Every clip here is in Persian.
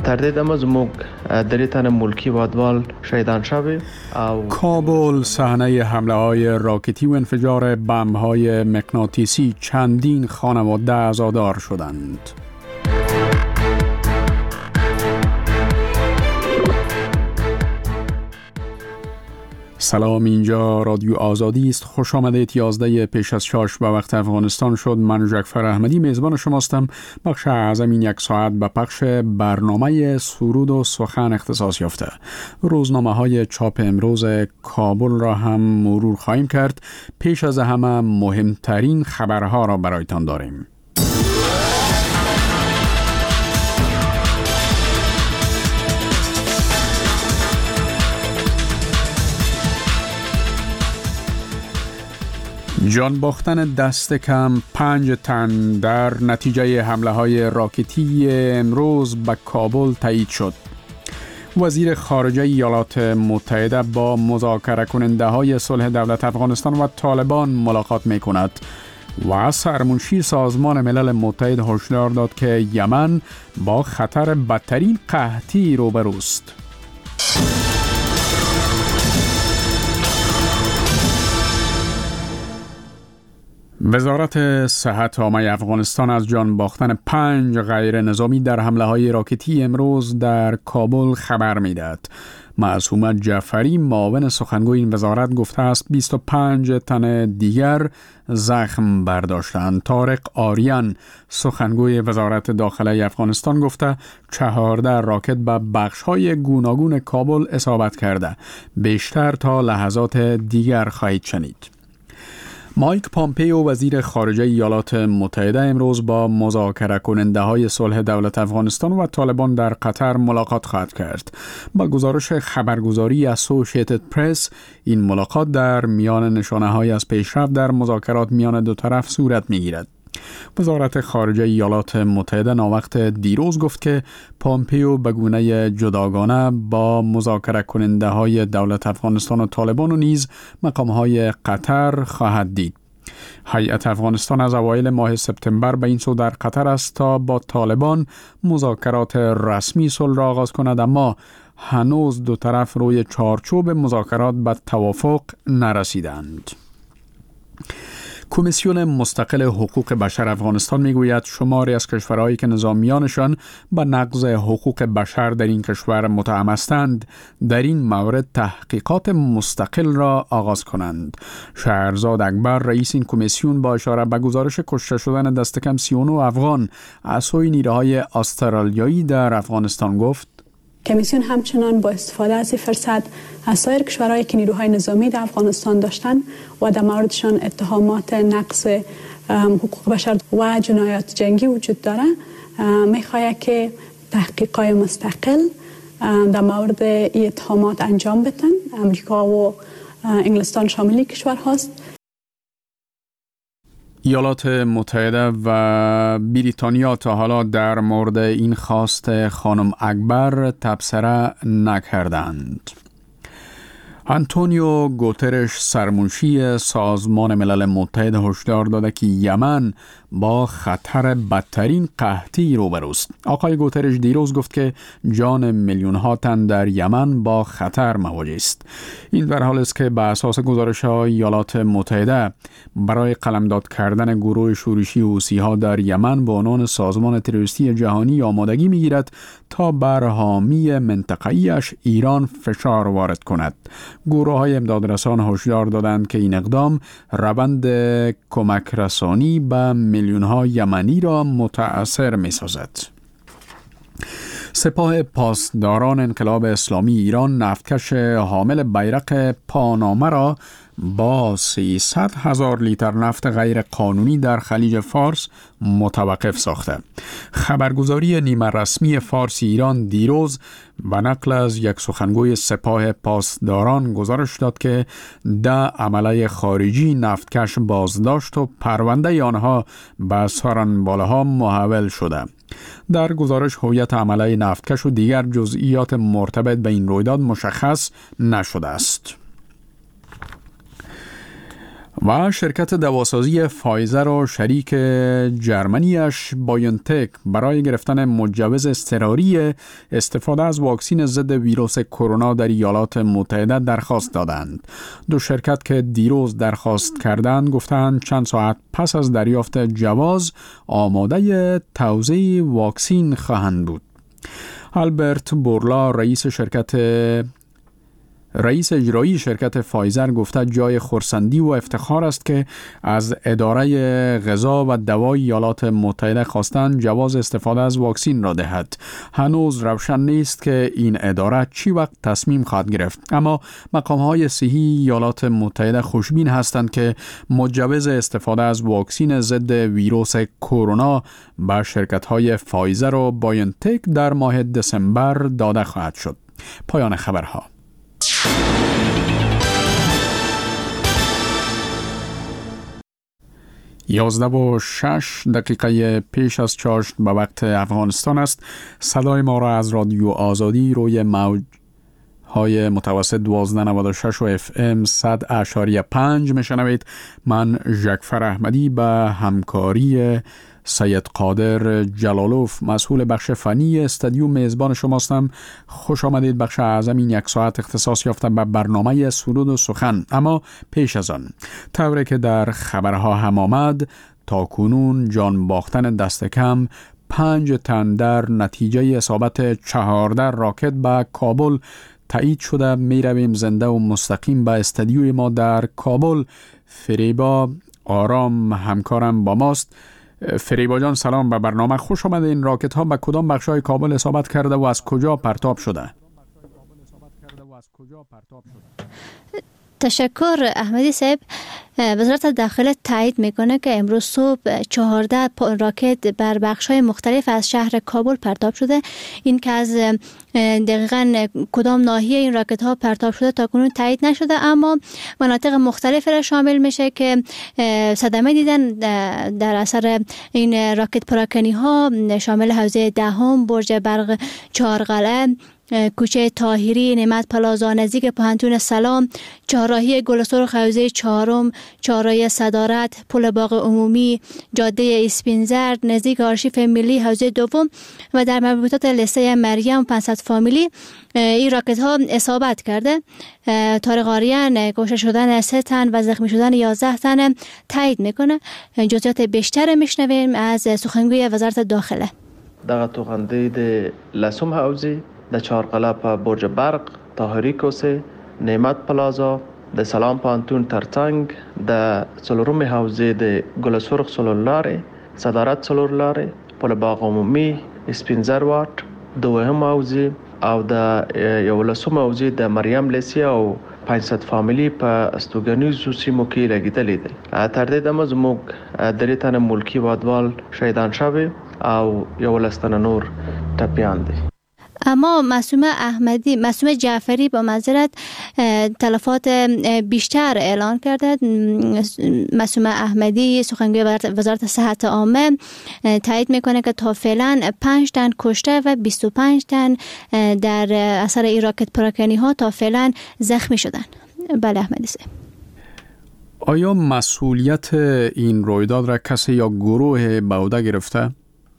تردید اما زموک دریتان ملکی وادوال شهیدان شوی. کابل صحنه حمله های راکتی و انفجار بمب های مغناطیسی، چندین خانواده عزادار شدند. سلام، اینجا رادیو آزادی است. خوش آمدید. 11 پیش از 6 به وقت افغانستان شد. من جعفر احمدی میزبان شماستم. بخش اعظم این یک ساعت به پخش برنامه سرود و سخن اختصاص یافته. روزنامه های چاپ امروز کابل را هم مرور خواهیم کرد. پیش از همه مهمترین خبرها را برایتان داریم. جان باختن دست کم 5 تن در نتیجه حمله های راکتی امروز به کابل تایید شد. وزیر خارجه ایالات متحده با مذاکره کننده های صلح دولت افغانستان و طالبان ملاقات می کند و سرمنشی سازمان ملل متحد هشدار داد که یمن با خطر بدترین قحطی روبروست. وزارت صحت عامه افغانستان از جان باختن 5 غیر نظامی در حمله های راکتی امروز در کابل خبر می‌دهد. معصومه جعفری معاون سخنگوی این وزارت گفته است 25 تن دیگر زخم برداشتند. طارق آریان سخنگوی وزارت داخله افغانستان گفته 14 راکت به بخش‌های گوناگون کابل اصابت کرده. بیشتر تا لحظات دیگر خواهید شنید. مایک پامپیو وزیر خارجه ایالات متحده امروز با مذاکره کننده های صلح دولت افغانستان و طالبان در قطر ملاقات خواهد کرد. با گزارش خبرگزاری اسوسییتد پرس، این ملاقات در میان نشانه های از پیشرفت در مذاکرات میان دو طرف صورت می گیرد. وزارت خارجه ایالات متحده ناوقت دیروز گفت که پامپیو به گونه جداگانه با مذاکره کننده های دولت افغانستان و طالبان و نیز مقام های قطر خواهد دید. هیئت افغانستان از اوایل ماه سپتامبر به این سو در قطر است تا با طالبان مذاکرات رسمی صلح را آغاز کند، اما هنوز دو طرف روی چارچوب مذاکرات به توافق نرسیدند. کمیسیون مستقل حقوق بشر افغانستان میگوید شماری از کشورهایی که نظامیانشان به نقض حقوق بشر در این کشور متهم هستند در این مورد تحقیقات مستقل را آغاز کنند. شهرزاد اکبر رئیس این کمیسیون با اشاره به گزارش کشته شدن دست کم 39 افغان از سوی نیروهای استرالیایی در افغانستان گفت کمیسیون همچنان با استفاده از فرصت از سایر کشورهایی که نیروهای نظامی در افغانستان داشتن و در موردشان اتهامات نقض حقوق بشر و جنایات جنگی وجود داره میخواهد که تحقیقات مستقل در مورد این اتهامات انجام بدن. امریکا و انگلستان شامل کشور هست. ایالات متحده و بریتانیا تا حالا در مورد این خواست خانم اکبر تبصره نکردند. آنتونیو گوترش سرمنشی سازمان ملل متحد هشدار داده که یمن با خطر بدترین قحطی روبروست. آقای گوترش دیروز گفت که جان میلیون ها تن در یمن با خطر مواجه است. این در حالی است که به اساس گزارش‌های ایالات متحده برای قلمداد کردن گروه شورشی حوثی ها در یمن به عنوان سازمان تروریستی جهانی آمادگی می‌گیرد تا بر حامی منطقه‌ایش ایران فشار وارد کند. گروه‌های امدادرسان هشدار دادند که این اقدام روند کمک رسانی به میلیون‌ها یمنی را متأثر می‌سازد. سپاه پاسداران انقلاب اسلامی ایران نفتکش حامل بیرق پانامه را با 300,000 لیتر نفت غیر قانونی در خلیج فارس متوقف ساخته. خبرگزاری نیمه رسمی فارس ایران دیروز به نقل از یک سخنگوی سپاه پاسداران گزارش داد که 10 عمله خارجی نفتکش بازداشت و پرونده آنها به سارنباله‌ها محول شده. در گزارش هویت عمله نفتکش و دیگر جزئیات مرتبط به این رویداد مشخص نشده است. و شرکت دواسازی فایزر و شریک جرمنیش بایونتک برای گرفتن مجوز اضطراری استفاده از واکسن ضد ویروس کرونا در ایالات متحده درخواست دادند. دو شرکت که دیروز درخواست کردند گفتند چند ساعت پس از دریافت جواز آماده توزیع واکسن خواهند بود. آلبرت بورلا رئیس اجرایی شرکت فایزر گفته جای خرسندی و افتخار است که از اداره غذا و دوای ایالات متحده خواستند جواز استفاده از واکسن را دهد. هنوز روشن نیست که این اداره چی وقت تصمیم خواهد گرفت، اما مقام‌های صحی ایالات متحده خوشبین هستند که مجوز استفاده از واکسن ضد ویروس کرونا به شرکت‌های فایزر و بایونتک در ماه دسامبر داده خواهد شد. پایان خبرها. 11:06 پیش از چاشت به وقت افغانستان است. صدای ما را از رادیو آزادی روی موج های متوسط 1296 و FM 100.5 میشنوید. من جعفر احمدی به همکاری سید قادر جلالوف مسئول بخش فنی استودیو میزبان شماستم. خوش آمدید. بخش اعظم این یک ساعت اختصاص یافته به برنامه سرود و سخن. اما پیش از آن، طوری که در خبرها هم آمد، تا کنون جان باختن دست کم 5 تن در نتیجه اصابت 14 راکت به کابل تایید شده. می رویم زنده و مستقیم به استودیوی ما در کابل. فریبا آرام همکارم با ماست. فریبا جان سلام به برنامه. خوش آمده. این راکت ها به کدام بخشای کابل اصابت کرده و از کجا پرتاب شده؟ تشکر احمدی صاحب. وزارت داخله تایید میکنه که امروز صبح 14 راکت بر بخش‌های مختلف از شهر کابل پرتاب شده. این که از دقیقاً کدام ناحیه این راکت ها پرتاب شده تا کنون تایید نشده، اما مناطق مختلفی را شامل میشه که صدمه دیدن در اثر این راکت پراکنی ها، شامل حوزه دهم، برج برق چهارقلعه، کوچه طاهری، نعمت پلازا نزدیک پوهنتون سلام، چهارراهی گل سرخ حوزه چهارم، چهارراه صدارت، پل باغ عمومی، جاده اسپینزرد نزدیک آرشیف ملی حوزه دوم و در مربوطات لسه مریم 500 فامیلی این راکت ها اصابت کرده. طارق آریان کشته شدن 3 تن و زخمی شدن 11 تن تایید میکنه. جزئیات بیشتر میشنویم از سخنگوی وزارت داخله. دغه توغنده د لسوم حوزه د چهارقلعه په برج برق، طاهری کوسه، نعمت پلازا، د سلام پانتون ترڅنګ، د څلورمې حوزې د ګل سرخ څلور لارې، صدارت څلور لارې، پل باغ عمومي، اسپینزر واټ، دوهم حوزې او د 11 حوزې د مریم لیسې او 500 فامیلی په استوګنیزو سیمو کې لګیدلې دي. تر دې دمه زموږ 3 تنه ملکی وادوال شهیدان شوي او 11 تنه نور ټپیان دي. اما معصومه جعفری با معذرت تلفات بیشتر اعلان کرده. معصومه احمدی سخنگوی وزارت صحت عامه تایید میکنه که تا فعلا 5 تن کشته و 25 تن در اثر این راکت پراکنی ها تا فعلا زخمی شدن. بله احمدی صاحب. آیا مسئولیت این رویداد را کسی یا گروه به عهده گرفته؟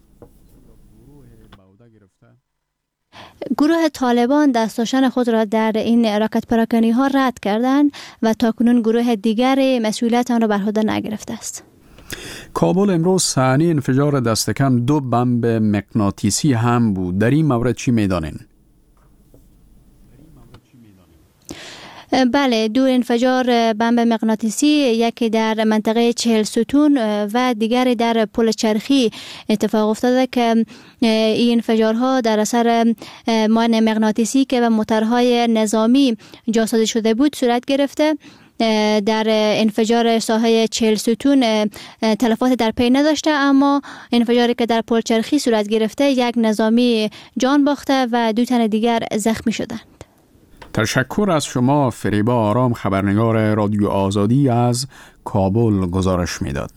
گروه طالبان دستاشان خود را در این راکت پراکنی ها رد کردند و تاکنون گروه دیگر مسئولیت آن را بر عهده نگرفته است. کابل امروز صحنه انفجار دست کم 2 بمب مغناطیسی هم بود. در این مورد چی میدانین؟ بله، 2 انفجار بمب مغناطیسی، یکی در منطقه 40 ستون و دیگری در پل چرخی اتفاق افتاده که این انفجارها در اثر مایع مغناطیسی که به موتورهای نظامی جاسازی شده بود صورت گرفته. در انفجار ساحه 40 ستون تلفات در پی نداشته، اما انفجاری که در پل چرخی صورت گرفته 1 نظامی جان باخته و 2 تن دیگر زخمی شدند. تشکر از شما. فریبا آرام خبرنگار رادیو آزادی از کابل گزارش میداد.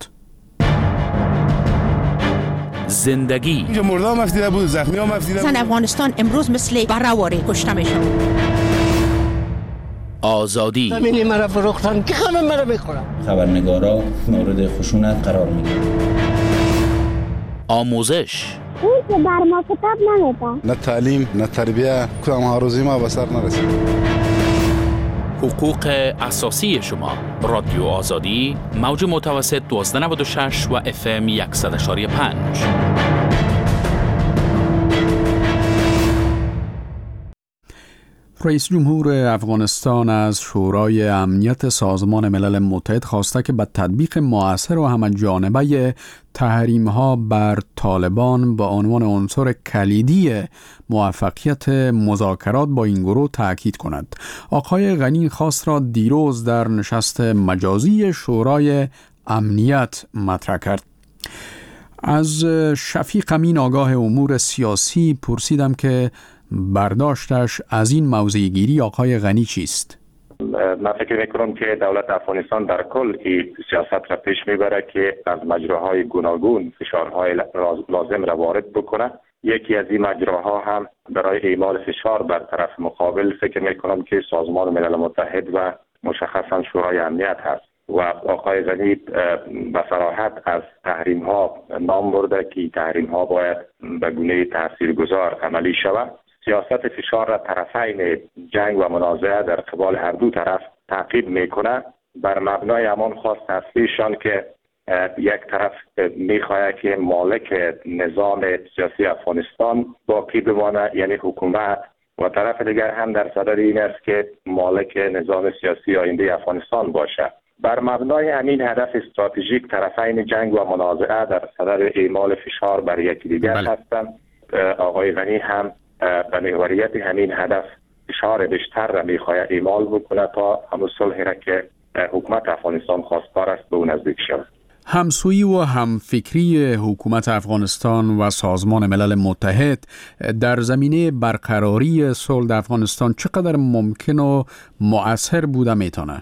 زندگی اینجا مرده هم افتیده بود، زخمی هم افتیده بود. زن افغانستان امروز مثل برهواری کشته میشن. آزادی. زمینی مرا فروختن که همه مرا میخورن. خبرنگارا مورد خشونت قرار میگیرن. آموزش. اون که بر ما کتاب نمیده. نه تعلیم نه تربیه، کدام هاروزی ما به سر نرسید. حقوق اساسی شما. رادیو آزادی، موج متوسط 1296 و FM 100.5. رئیس جمهور افغانستان از شورای امنیت سازمان ملل متحد خواسته که به تطبیق مؤثر و همه‌جانبه تحریم‌ها بر طالبان به عنوان عنصر کلیدی موفقیت مذاکرات با این گروه تأکید کند. آقای غنی خواست را دیروز در نشست مجازی شورای امنیت مطرح کرد. از شفیق امین آگاه امور سیاسی پرسیدم که برداشتش از این موضوع گیری آقای غنی چیست؟ من فکر میکنم که دولت افغانستان در کل این سیاست را پیش میبره که از مجراهای گوناگون فشارهای لازم را وارد بکنه. یکی از این مجراها هم برای اعمال فشار بر طرف مقابل فکر میکنم که سازمان ملل متحد و مشخصا شورای امنیت هست و آقای غنی به صراحت از تحریم ها نام برده که تحریم ها باید به گونه تاثیرگذار عملی شود. سیاست فشار را طرفین جنگ و منازعه در قبال هر دو طرف تعقیب میکنه بر مبنای همان خواست اصلیشان که یک طرف میخواهد که مالک نظام سیاسی افغانستان باقی بمانه، یعنی حکومت، و طرف دیگر هم در صدد این است که مالک نظام سیاسی آینده افغانستان باشه. بر مبنای همین هدف استراتژیک طرفین جنگ و منازعه در صدد اعمال فشار بر یکدیگر هستند. آقای غنی هم به محوریت همین هدف فشار بیشتر را میخواهد اعمال بکنه تا همون صلحی را که حکومت افغانستان خواستار است به اون نزدیک شود. همسویی و همفکری حکومت افغانستان و سازمان ملل متحد در زمینه برقراری صلح افغانستان چقدر ممکن و مؤثر بوده میتونه؟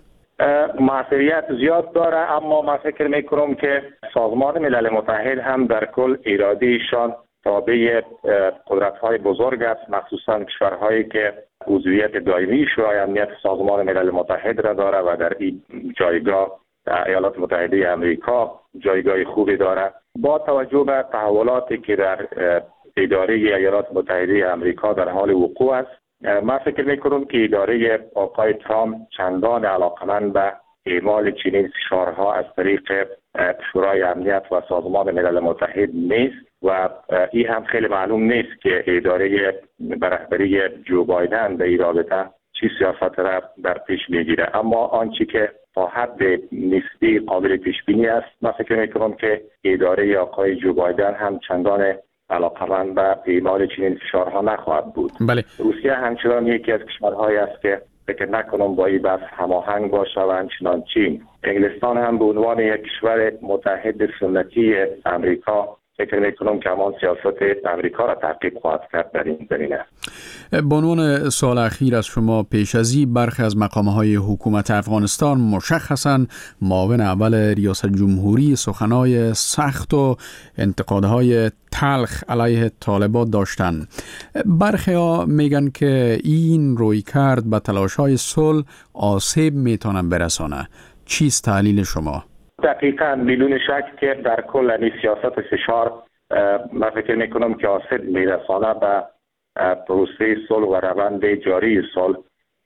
موثریت زیاد داره، اما من فکر میکنم که سازمان ملل متحد هم در کل ارادهشان تابع قدرت‌های بزرگ است، مخصوصا کشورهایی که عضویت دائمی شورای امنیت سازمان ملل متحد را داره و در این جایگاه ایالات متحده آمریکا جایگاه خوبی داره. با توجه به تحولاتی که در اداره ایالات متحده آمریکا در حال وقوع است، من فکر می‌کنم که اداره آقای ترامپ چندان علاقمند به اعمال چنین فشارها از طریق شورای امنیت و سازمان ملل متحد نیست و این هم خیلی معلوم نیست که اداره رهبری جو بایدن در این رابطه چی سیاست را در پیش میگیره. اما آنچه که تا حد نسبی قابل پیش بینی است، من فکر میکنم که اداره آقای جو بایدن هم چندان علاقمند به اعمال چنین فشارها نخواهد بود. بله. روسیه همچنان یکی از کشورهایی است که فکر نکنم با این بحث هماهنگ باشه و همچنان چین. انگلستان هم به عنوان یک کشور متحد سنتی امریکا فکر میکنم که همان سیاست امریکا را تعقیب خواهد کرد در این زمینه. به عنوان سال اخیر از شما پیش از این برخی از مقامهای حکومت افغانستان مشخصاً معاون اول ریاست جمهوری سخنهای سخت و انتقادهای تلخ علیه طالبان داشتن. برخی ها میگن که این رویکرد به تلاش‌های صلح آسیب میتونه برسانه. چیست تحلیل شما؟ دقیقاً بدون شک که در کل این سیاست فشار من فکر میکنم که آسیب میرسانه به پروسه صلح و روند جاری صلح،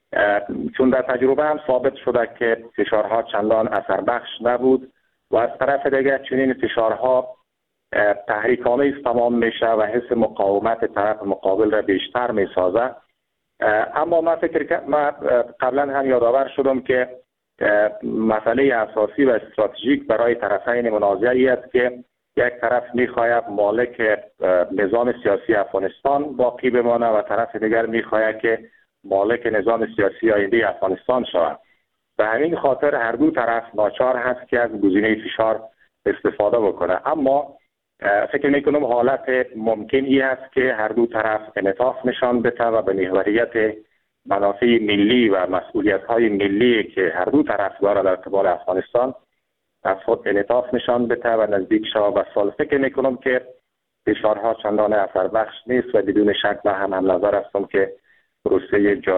چون در تجربه هم ثابت شده که فشارها چندان اثر بخش نبود و از طرف دیگر چنین فشارها تحریک‌آمیز تمام میشه و حس مقاومت طرف مقابل را بیشتر میسازه. اما من قبلا هم یادآور شدم که مسئله اساسی و استراتژیک برای طرفین منازعه است که یک طرف میخواهد مالک نظام سیاسی افغانستان باقی بمانه و طرف دیگر میخواهد که مالک نظام سیاسی آینده افغانستان شود. به همین خاطر هر دو طرف ناچار هست که از گزینه فشار استفاده بکنه. اما فکر میکنم حالت ممکنی است که هر دو طرف انعطاف نشان بده و به محوریت منافع ملی و مسئولیت‌های ملی که هر دو طرف داره در قبال افغانستان از خود انعطاف نشان بده و نزدیک شود به صلح. فکر میکنم که فشارها چندان اثر بخش نیست و بدون شک من هم نظر هستم که پروسه